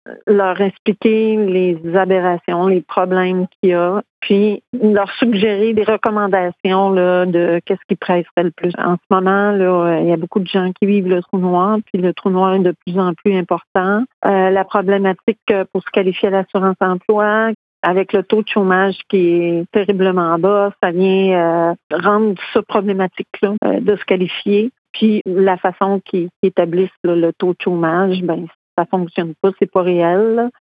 leur expliquer les aberrations, les problèmes qu'il y a, puis leur suggérer des recommandations là, de qu'est-ce qui presserait le plus. En ce moment, là, il y a beaucoup de gens qui vivent le trou noir, puis le trou noir est de plus en plus important. La problématique pour se qualifier à l'assurance-emploi, avec le taux de chômage qui est terriblement bas, ça vient rendre ça problématique là, de se qualifier. Puis la façon qu'ils établissent là, le taux de chômage, ben ça fonctionne pas, c'est pas réel. Là.